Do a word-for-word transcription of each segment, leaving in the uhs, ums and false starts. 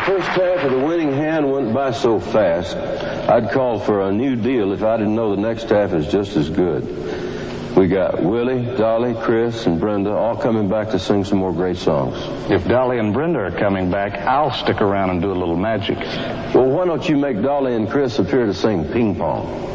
first half of the winning hand went by so fast, I'd call for a new deal if I didn't know the next half is just as good. We got Willie, Dolly, Chris, and Brenda all coming back to sing some more great songs. If Dolly and Brenda are coming back, I'll stick around and do a little magic. Well, why don't you make Dolly and Chris appear to sing Ping Pong?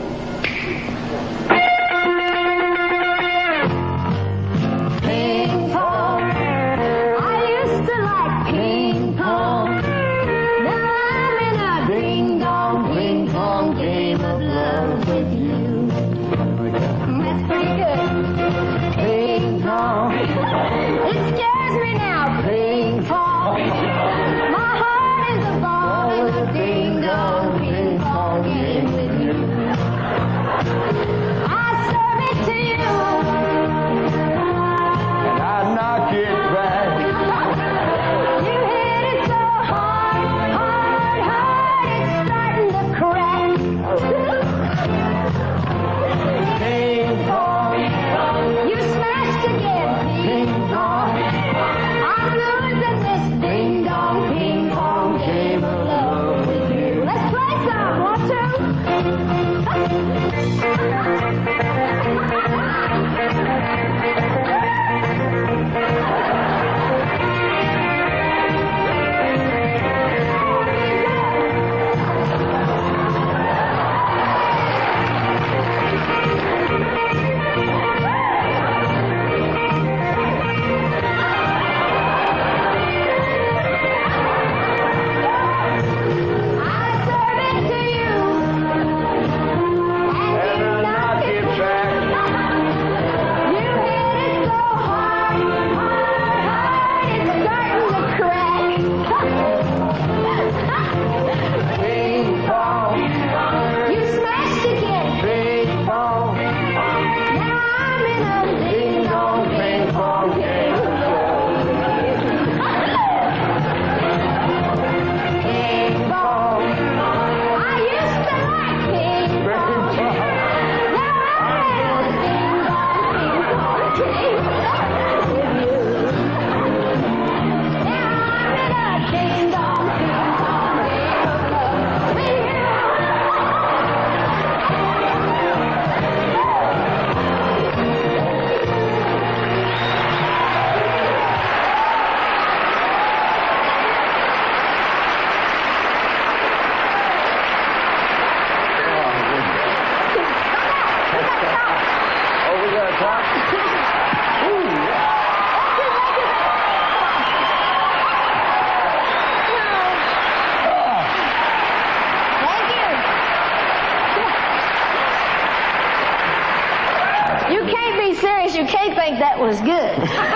You can't think that was good.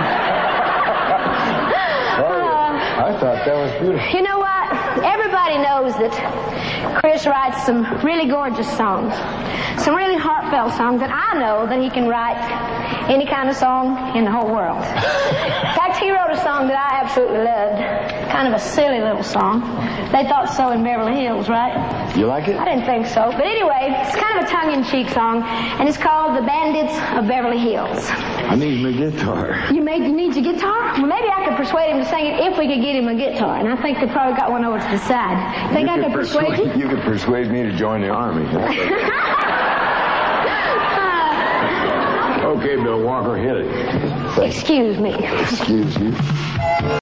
uh, I thought that was beautiful. You know what? Everybody knows that Chris writes some really gorgeous songs, some really heartfelt songs, and I know that he can write any kind of song in the whole world. In fact, he wrote a song that I absolutely loved, kind of a silly little song. They thought so in Beverly Hills, right? You like it? I didn't think so. But anyway, it's kind of a tongue-in-cheek song, and it's called The Bandits of Beverly Hills. I need my guitar. You, made, you need your guitar? Well, maybe I could persuade him to sing it if we could get him a guitar. And I think they probably got one over to the side. Think you I could persuade, persuade you? You could persuade me to join the army. Okay, Bill Walker, hit it. Excuse me. Excuse you.